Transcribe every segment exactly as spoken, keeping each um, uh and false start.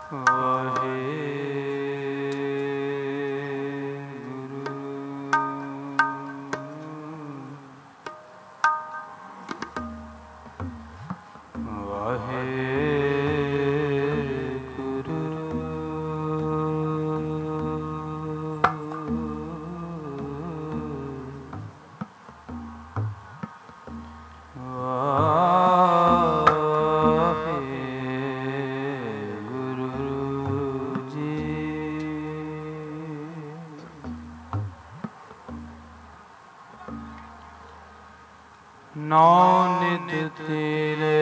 नौ निध तेरे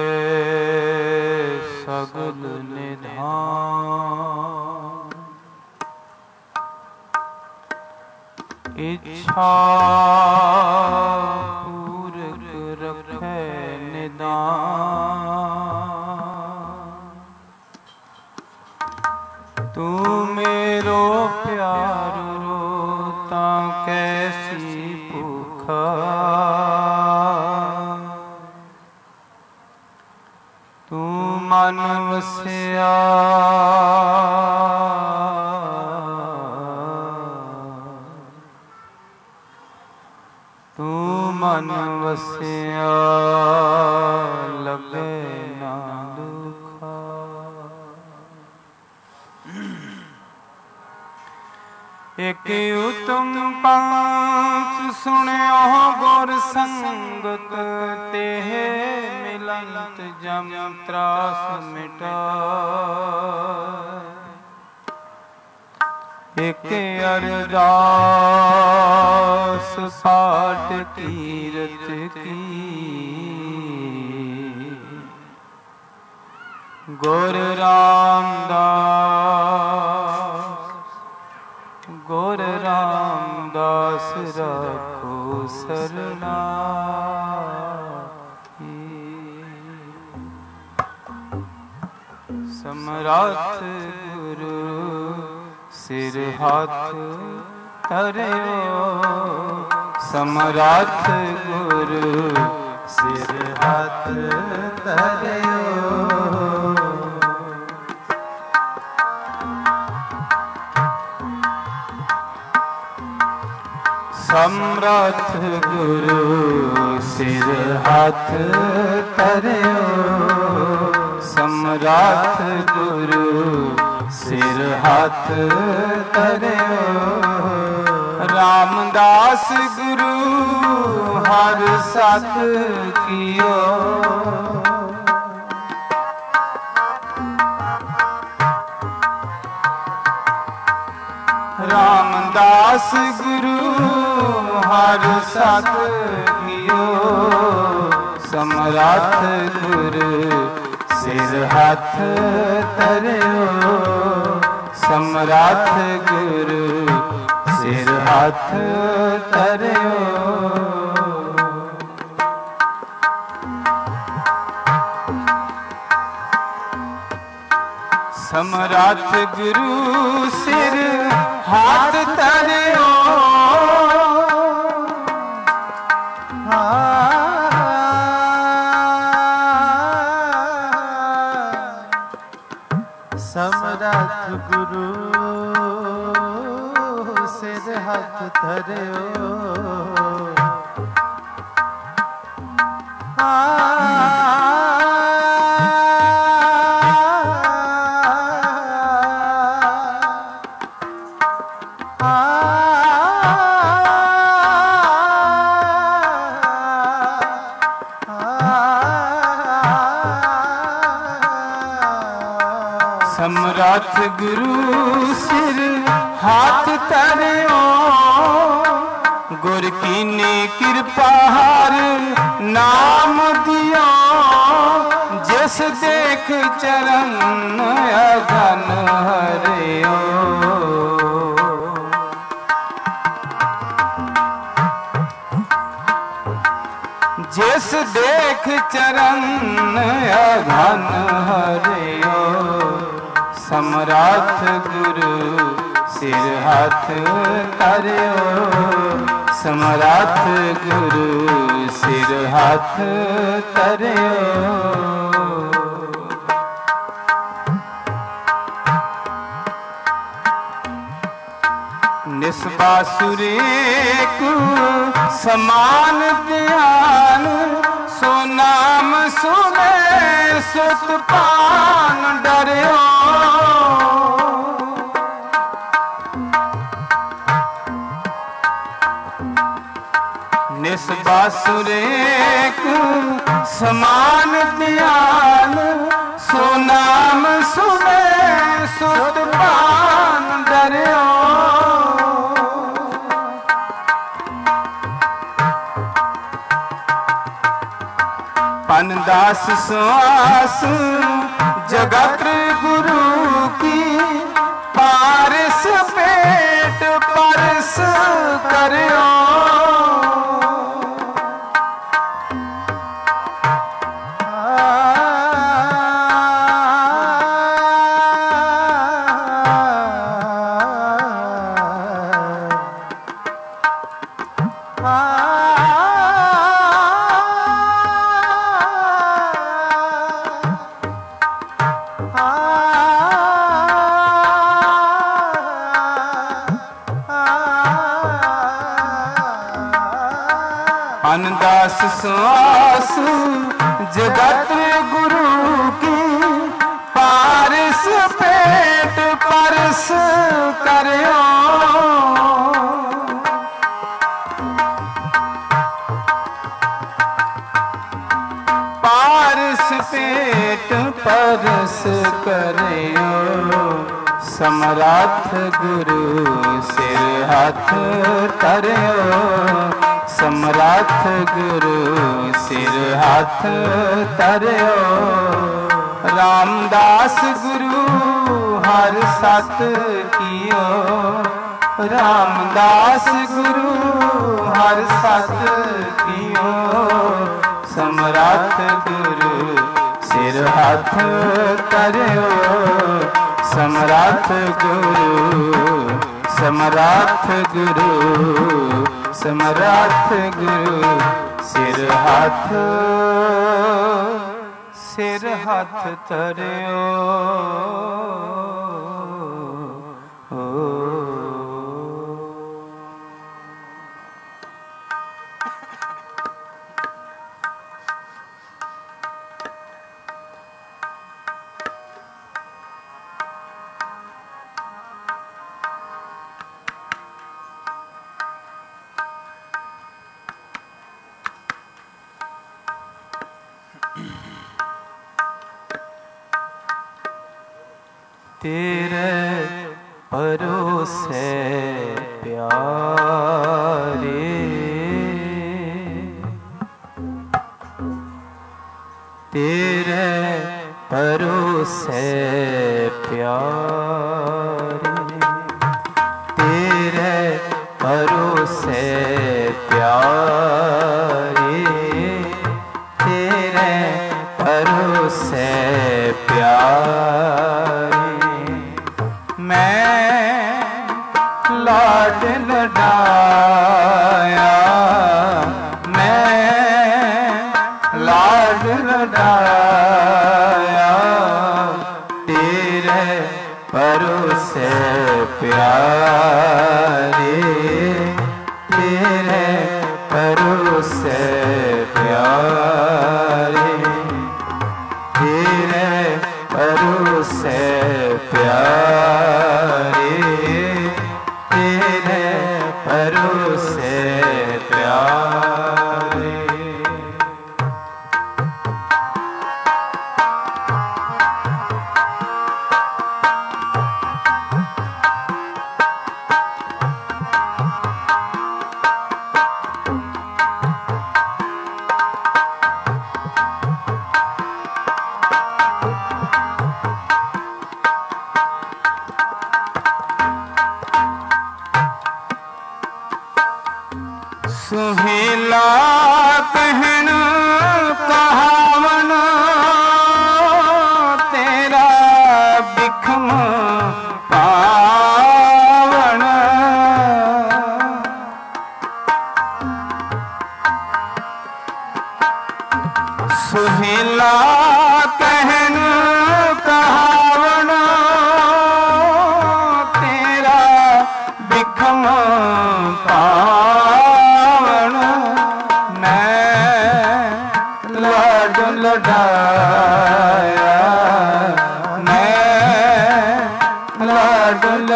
सगल निधान, इच्छा पूरक रखे निदान। तू मेरो प्यारो ता कैसी भूखा, तू मन वसिया तू मन वसिया लगे ना दुखा। एक उत्तम पंथ सुनियो गुर संगत तेह मिलंत जम त्रास मिटाए। एक अरदास पाठ कीरत की, गुर रामदास गुर रामदास रखो सरनाई। समरथ गुरु सिर हाथ धरियो, समरथ गुरु सिर हाथ धरियो। समरथ गुरु सिर हाथ धरियो, समरथ गुरु सिर हाथ धरियो। रामदास गुरु हर सत कियो, रामदास गुरु हर सत कियो। समरथ गुरु सिर हाथ धरियो, समरथ गुरु सिर हाथ धरियो। समरथ गुरु सिर हाथ धरियो, समरथ गुरु सिर हाथ धरियो। समरथ गुरु सिर हाथ धरियो, गुर कीनी कृपा हर नाम दियो। जिस देख चरण अगन हरियो, जिस देख चरण अगन हरियो। समरथ गुरु सिर हाथ धरियो, समरथ गुरु सिर हाथ धरियो। निस बासुरेक समान ध्यान, सो नाम सुने सुत पान डरियो। निस बासुरेक समान ध्यान, सो नाम सुने सुत पान डरियो। पनदास सुआस जगत गुरु की, पारस पेट परस करियो। पनदास सुआस जगत गुरु की, पारस पेट परस करियो। पारस पेट परस करियो, समराथ गुरु सिर हाथ धरियो। समराथ गुरु सिर हाथ धरियो। रामदास गुरु हर सत कियो। रामदास गुरु हर सत कियो। समराथ गुरु सिर हाथ धरियो। समराथ गुरु समराथ गुरु समराथ गुरु सिर हाथ सिर हाथ धरियो। तेरे भरोसे प्यारे, तेरे भरोसे प्यारे, तेरे भरोसे प्यारे, तेरे भरोसे प्यारे। मैं लाड लडाया, मैं लाड लडाया, तेरे भरोसे प्यारे, तेरे भरोसे प्यारे, तेरे भरोसे प्यारे, तेरे भरोसे प्यारे।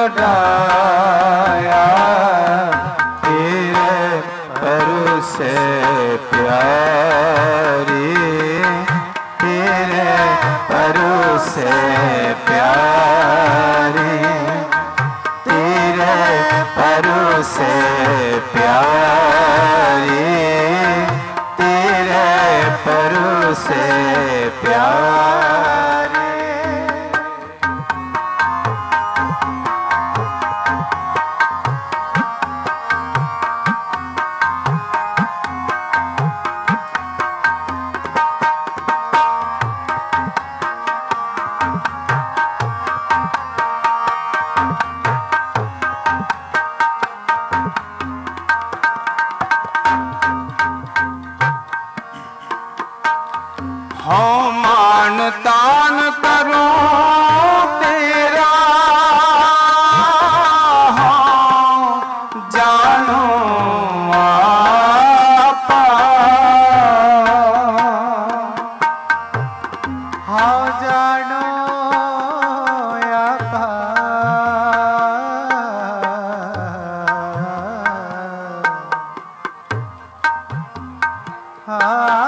लुटाया तेरे भरोसे प्यारी, तेरे भरोसे प्यारी, तेरे भरोसे प्यारी, तेरे भरोसे प्यारी। हाँ मान तान करो तेरा, हाँ जानो आपा, हाँ जानो आपा, हाँ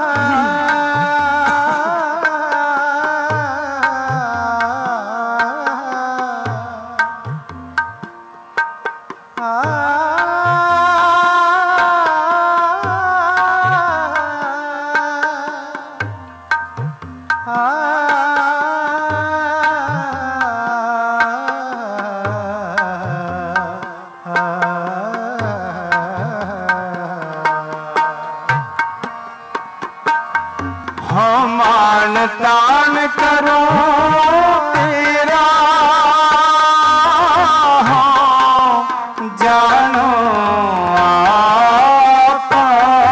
हाँ मान तान करो तेरा, हाँ जानो आपा,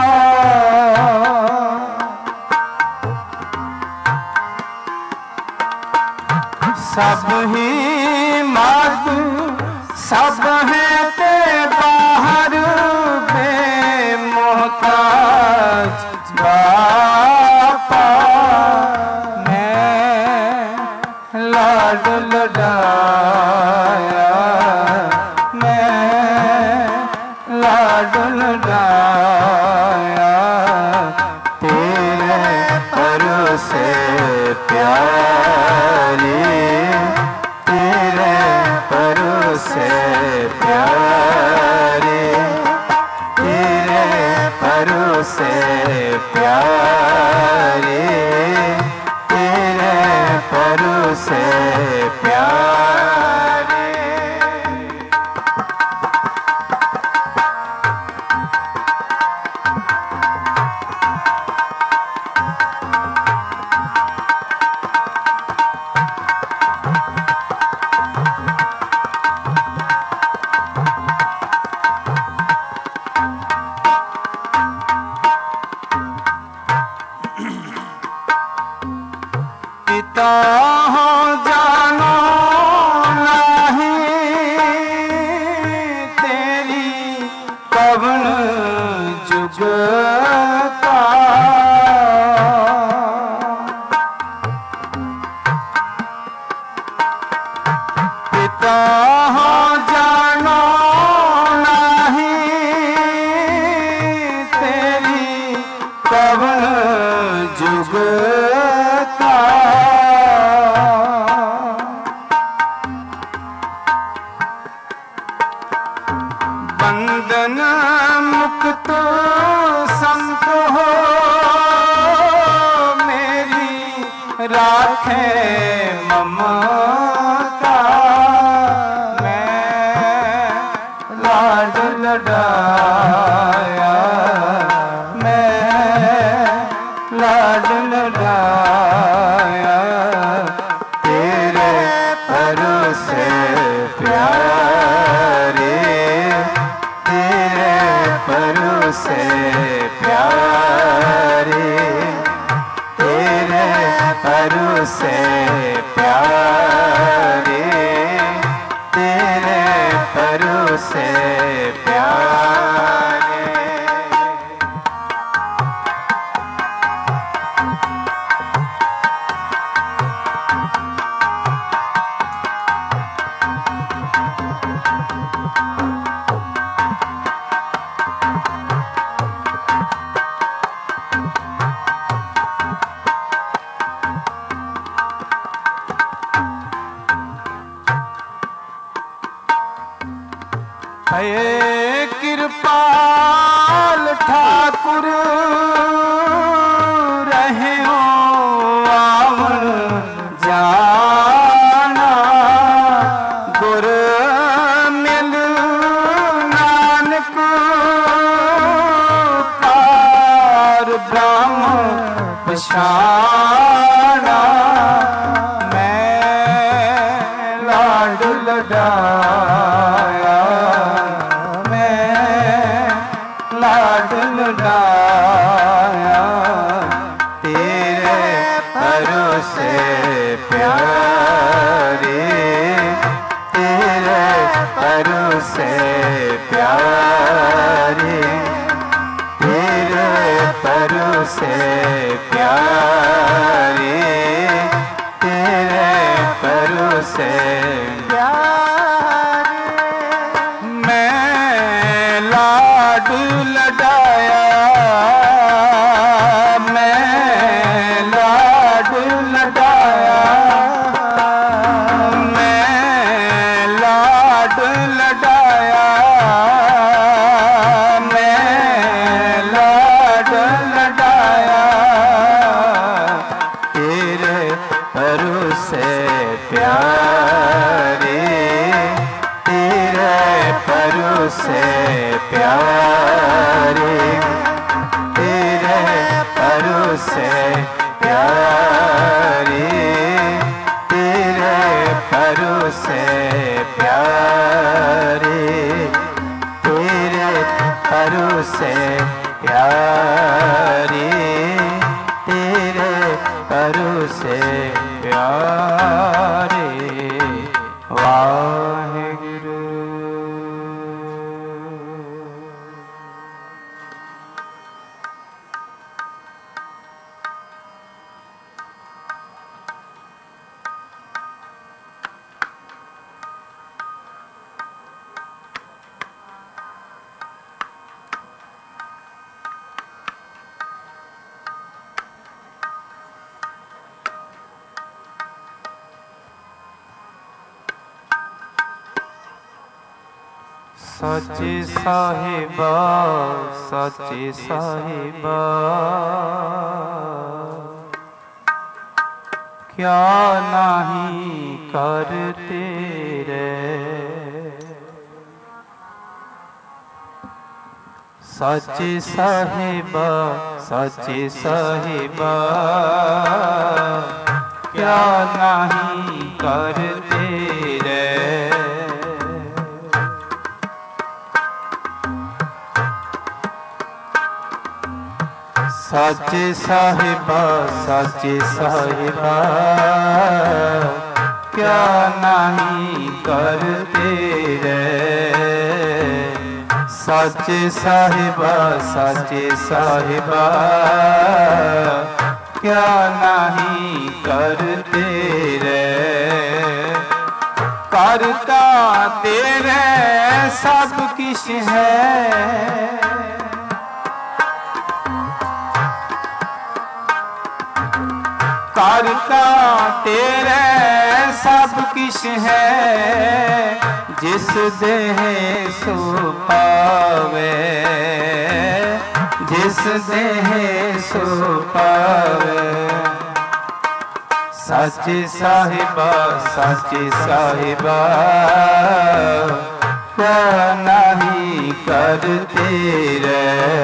सब ही मातू सब है ते बाहर बेमोहताज बापा, मैं लाड लडाया, मैं लाड लडाया तेरे भरोसे प्यारी, तेरे भरोसे प्यारी, तेरे भरोसे प्यारी, तेरे भरोसे प्यारी। पिता हो जानो नहीं तेरी कवन जुगता, पिता हो जानो नहीं तेरी कवन जुगता, बंधन मुक्त संत हो मेरी राखे ममता, मैं लाड लडाया, मैं लाड लडाया तेरे भरोसे प्यारे, तेरे भरोसे प्यारे, तेरे भरोसे प्यारे, तेरे भरोसे प्यारे। लुटाया मैं लाड लुटाया तेरे भरोसे प्यारे तेरे भरोसे प्यारे तेरे भरोसे प्यारे तेरे भरोसे प्यारे मैं लाड लडाया मैं लाड लडाया मैं लाड लडाया मैं लाड लडाया तेरे भरोसे प्यारे तेरे भरोसे प्यारे तेरे भरोसे प्यारे तेरे भरोसे प्यारे तेरे भरोसे प्यारे तेरे भरोसे प्यारे वाहिगुरु। सच्चे साहिबा सच्चे साहिबा क्या नहीं करते रे सच्चे साहिबा सच्चे साहिबा क्या नहीं करते रे सच्चे साहिबा सच्चे साहिबा क्या नहीं करते रे सच्चे साहिबा सच्चे साहिबा क्या नहीं करते रे करता तेरे सब किश है करता तेरे सब किश है जिस देह सो पावे जिस देह सो पावे सच्चे साहिबा सच्चे साहिबा क्या नहीं करते रे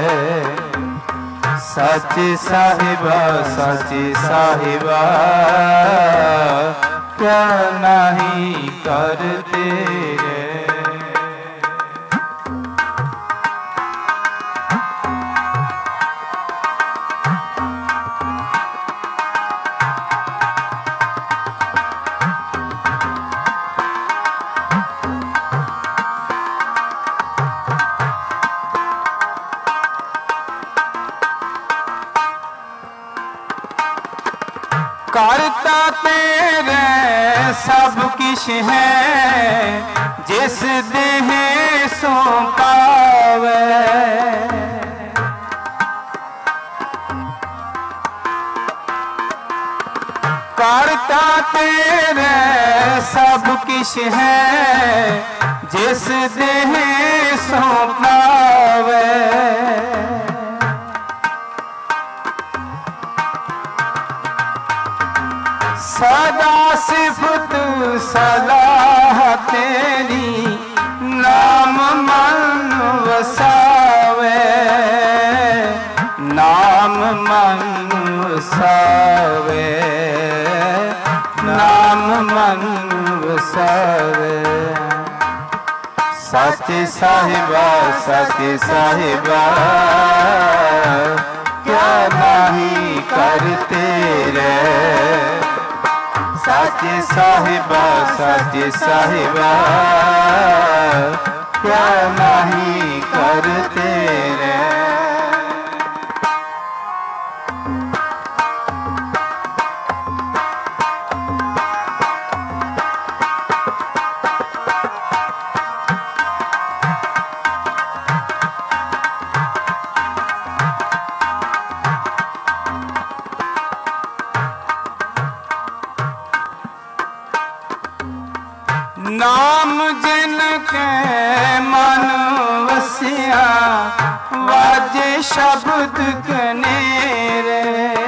सच्चे साहिबा सच्चे साहिबा क्या नहीं करते रे करता तेरे सब किश है जिस देह सो पावे करता तेरे सब किश है जिस देह सो पावे सदा सिफत सलाह तेरी नाम मन वसावे नाम मन वसावे नाम मन वसावे सच्चे साहिबा सच्चे साहिबा क्या नहीं करते रे। सच्चे साहिबा सच्चे साहिबा क्या नहीं करते रे। नाम जिनके मन वसिया वाजे शब्द कनेरे।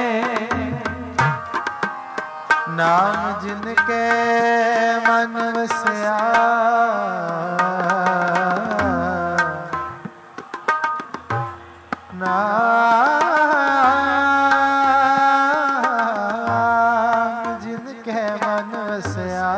नाम जिनके मन वसिया नाम जिनके मन वसिया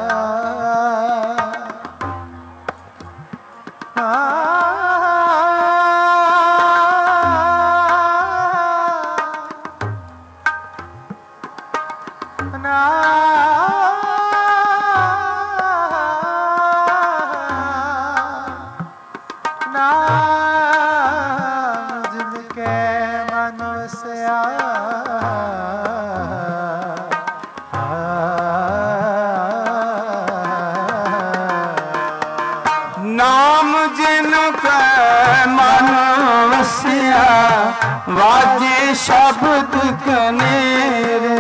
नाम जिनके मन वसिया नाम जिनके मन वसिया वाजे शब्द कनेरे।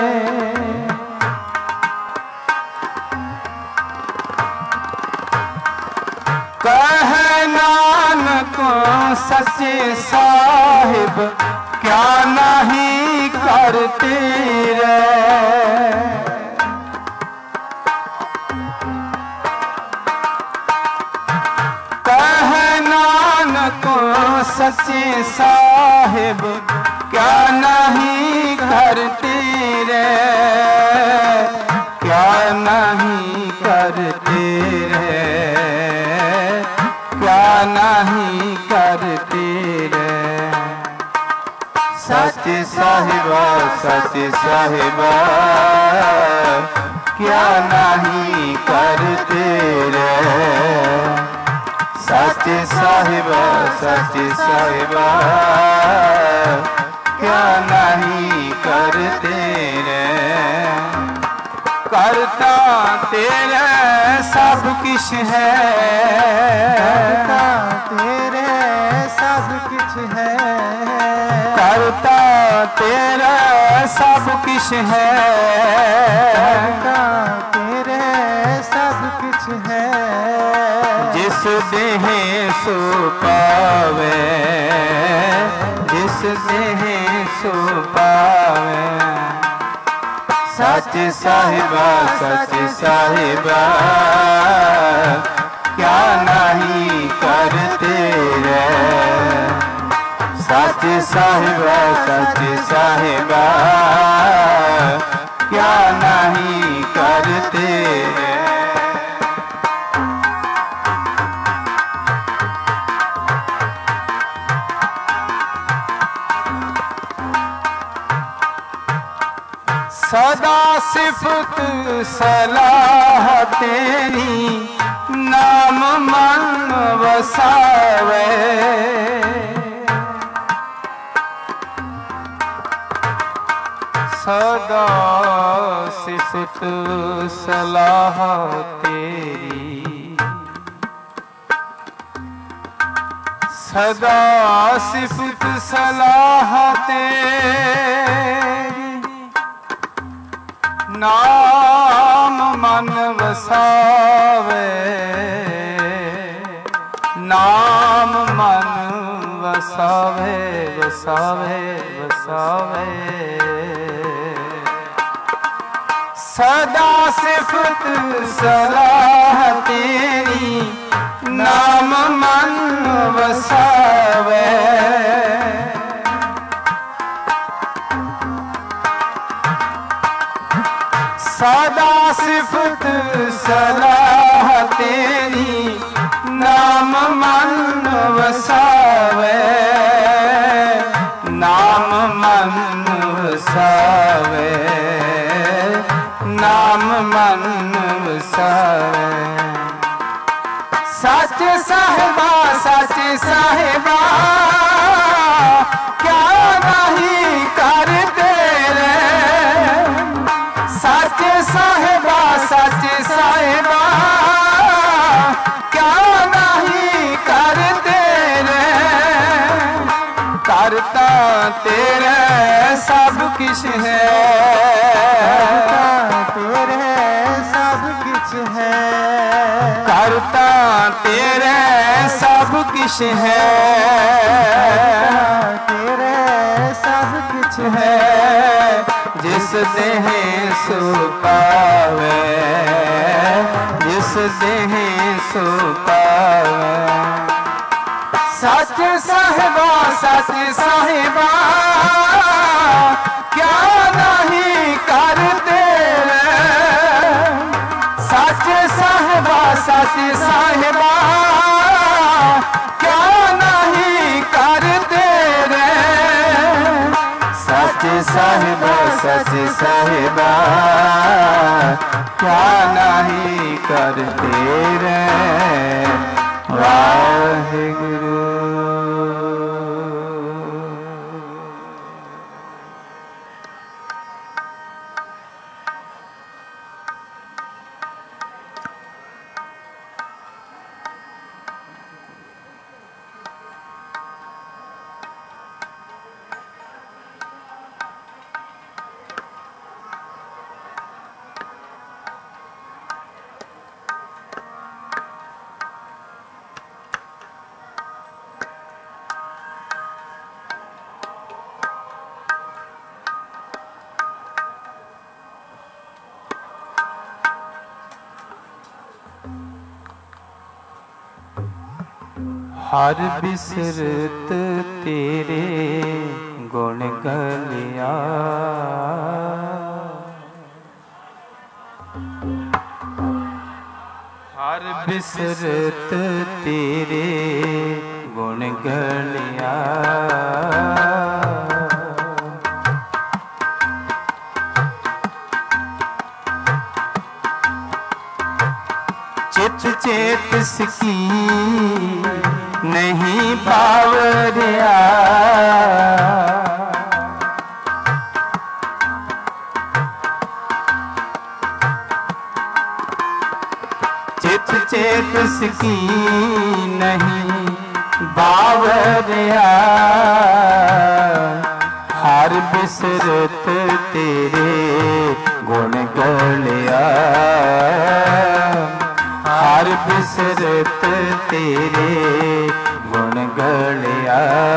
कहे नानक सच्चे साहिब क्या नहीं करते रे। कहे नानक सच्चे साहिब क्या नहीं करते रे। क्या नहीं करते रे। क्या नहीं करते रे। सच्चे साहिबा सच्चे साहिबा क्या नहीं करते रे। सच्चे साहिबा सच्चे साहिबा क्या नहीं करते रे। करता तेरे सब किछ है। करता तेरे सब किछ है। करता तेरा सब किछ है। करता तेरे सब किछ है। जिस देह सो पावे जिस देह सो पावे। सच्चे साहिबा सच्चे साहिबा क्या नहीं करते रे। सच्चे साहिबा सच्चे साहिबा क्या नहीं करते रे। सदा सिफत सलाह तेरी नाम मन वसावे। सदा सिफत सलाह तेरी सदा सिफत सलाह तेरी नाम मन वसावे। नाम मन वसावे वसावे वसावे। सदा सिफत सलाह तेरी नाम मन वसावे। सदा सिफत सलाह तेरी नाम नाम मन वसावे, नाम मन वसावे, नाम मन वसावे। सच साहिबा सच साहिबा क्या नहीं करते रे, सच साहिबा सच साहिबा क्या नहीं करते रे, करता तेरे सब किश है, तेरे सब किछ है, करता तेरे सब किश है, तेरे सब किछ है जिस देह सो पावे, जिस देह सो पावे। सच साहिबा सच साहिबा क्या नहीं करते रे, सच साहिबा सच साहिबा क्या नहीं करते रे, सच साहिबा सच साहिबा क्या नहीं करते रे। वाहिगुरु। हर बिसरत तेरे गुण गलिया, हर बिसरत तेरे गुण गलिया, चित चेत सकी नहीं बावरिया, चित चेत सकी नहीं बावरिया, हर बिसरत तेरे गुण गलिया, हर बिसरत तेरे गुण गलिया।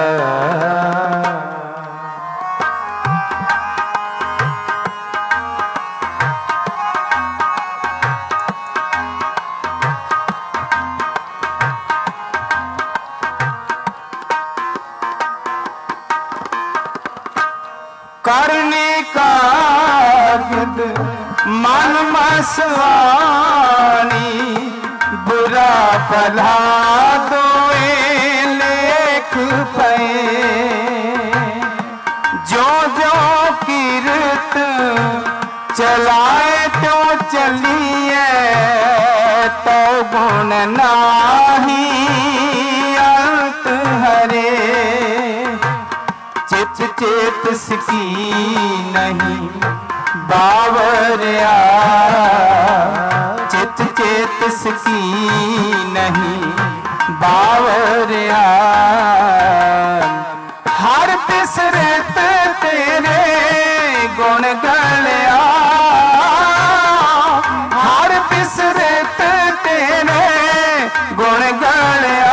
करने का गिद मन मसवानी, बुरा भला दोए लेख पे, जो जो कीर्त चलाए तो चलिए, तो गुण नाही अंत हरे, चित चेत सकी नहीं बावरिया, चित चेत सकी नहीं बावरिया, हर बिसरत तेरे गुण गलिया, हर बिसरत तेरे गुण गलिया।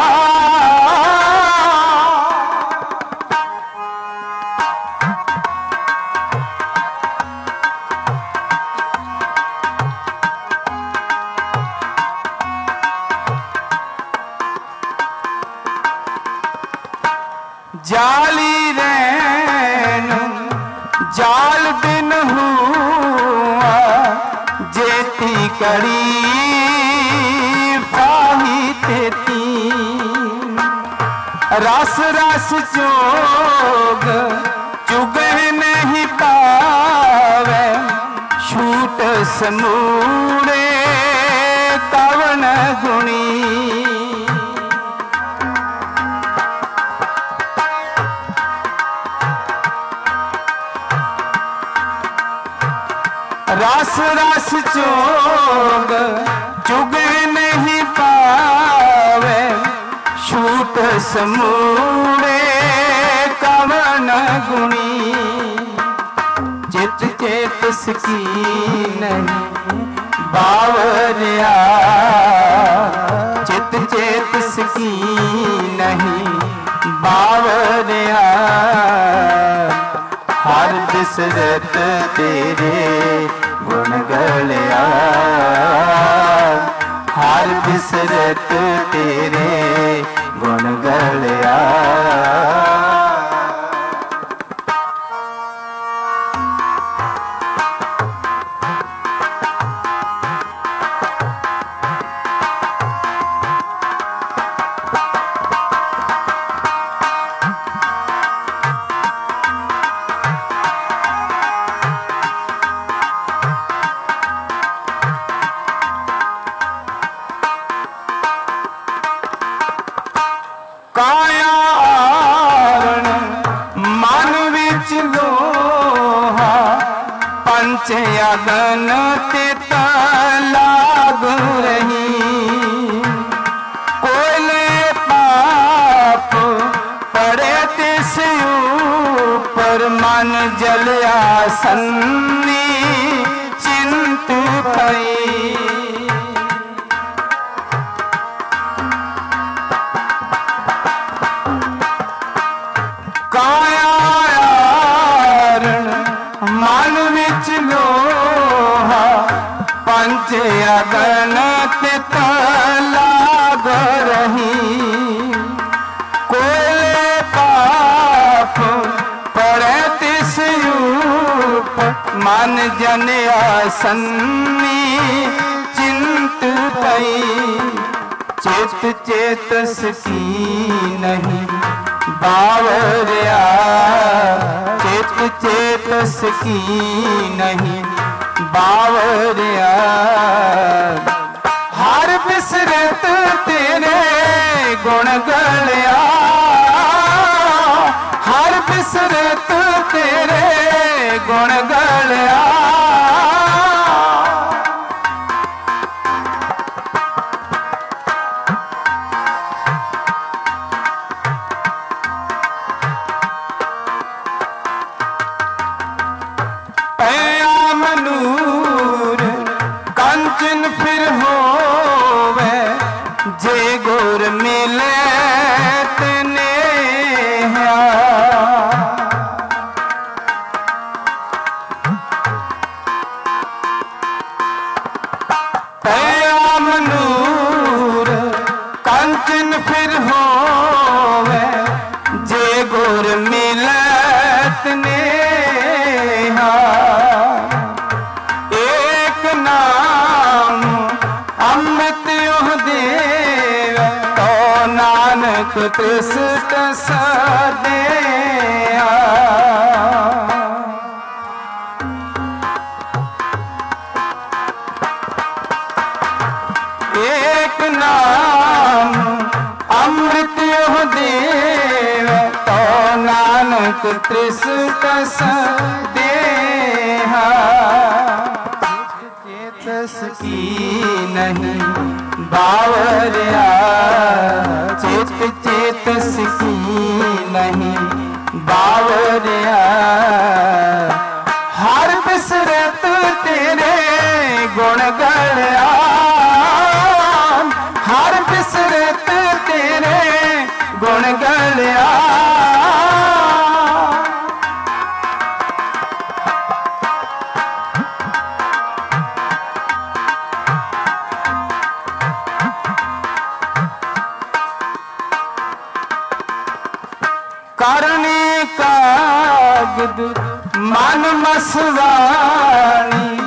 जाली रैन जाल बिन हुआ, जेती कड़ी पाही तेती, रस रस जोग चुगे नहीं पावे, छूट समूरे कवन गुणी। रस रस जोग चुगे नहीं पावे, छूट समूरे कवन गुणी। चित चेतस की नहीं बावरिया, चित चेतस की नहीं बावरिया। हर बिसरत तेरे गुण गलिया, हर बिसरत तेरे गुण गलिया। अगन तित लाग रही, कोयले पाप पड़े तिस ऊपर। मन जलया सन्नी चिंत पई, काया मन विच लोहा, पंच अगन तित लाग रही। कोयले पाप पड़े तिस ऊपर, मन जनिया सन्नी चिंत पई। चित चेतस की नहीं बावरिया, चित चेतस की नहीं बावरिया। हर बिसरत तेरे गुण गलिया, हर बिसरत तेरे गुण गलिया। कंचन फिर होवे जे गुर मिले तने, पैया मनूर कंचन फिर होवे जे गुर मिले तने। नानक तिसट सदिया, एक नाम अमृत यो देव, तो नानक तिसट सदिया। चेतस की नहीं बावरिया, चित चेतस की नहीं बावरिया। हर बिसरत तेरे गुण गलिया, हर बिसरत तेरे गुण गलिया। करनी कागद मन मसवाणी,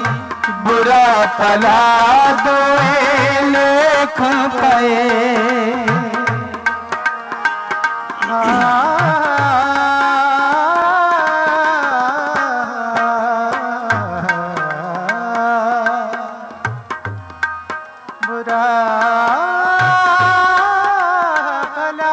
बुरा भला दोए लेख पाए। बुरा भला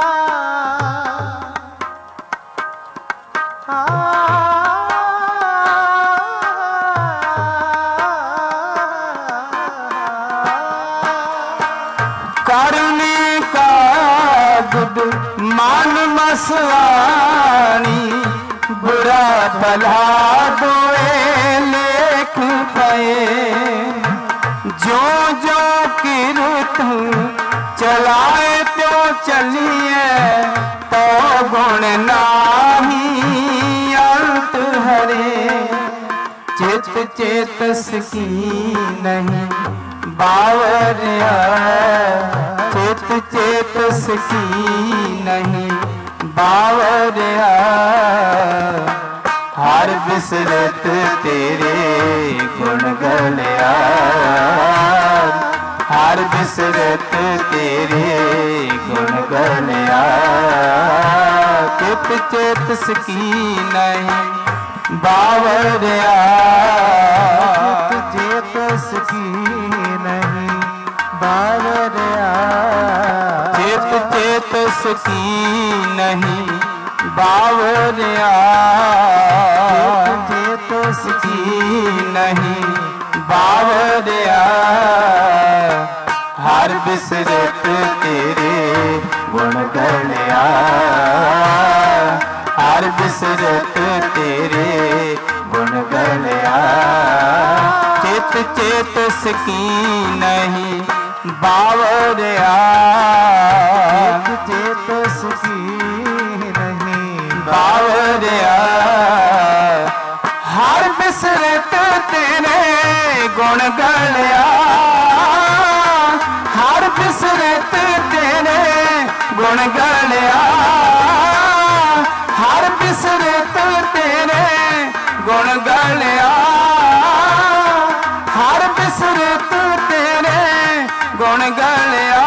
करने का गुड मान मसवानी बुरा भला दोए लेख पए जो जो किरत चलाए त्यों चलिए तो गुण नाही अंत हरे चित चेतस की नहीं बावरिया चित चेतस की नहीं बावरिया हर बिसरत तेरे गुण गलिया हर बिसरत तेरे गुण गलिया चित चेतस की नहीं बावरिया चेतस की नहीं बावरिया चित चेतस की नहीं बावरिया चेतस की नहीं बावरिया हर बिसरत तेरे गुण गलिया हर बिसरत तेरे गुण गलिया चित चेतस की नहीं बावरिया चेतस की नहीं बावरिया हर बिसरत तेरे गुण गलिया हर बिसरत तेरे गुण गलिया हर बिसरत तेरे गुण गलिया हर बिसरत तेरे गुण गलिया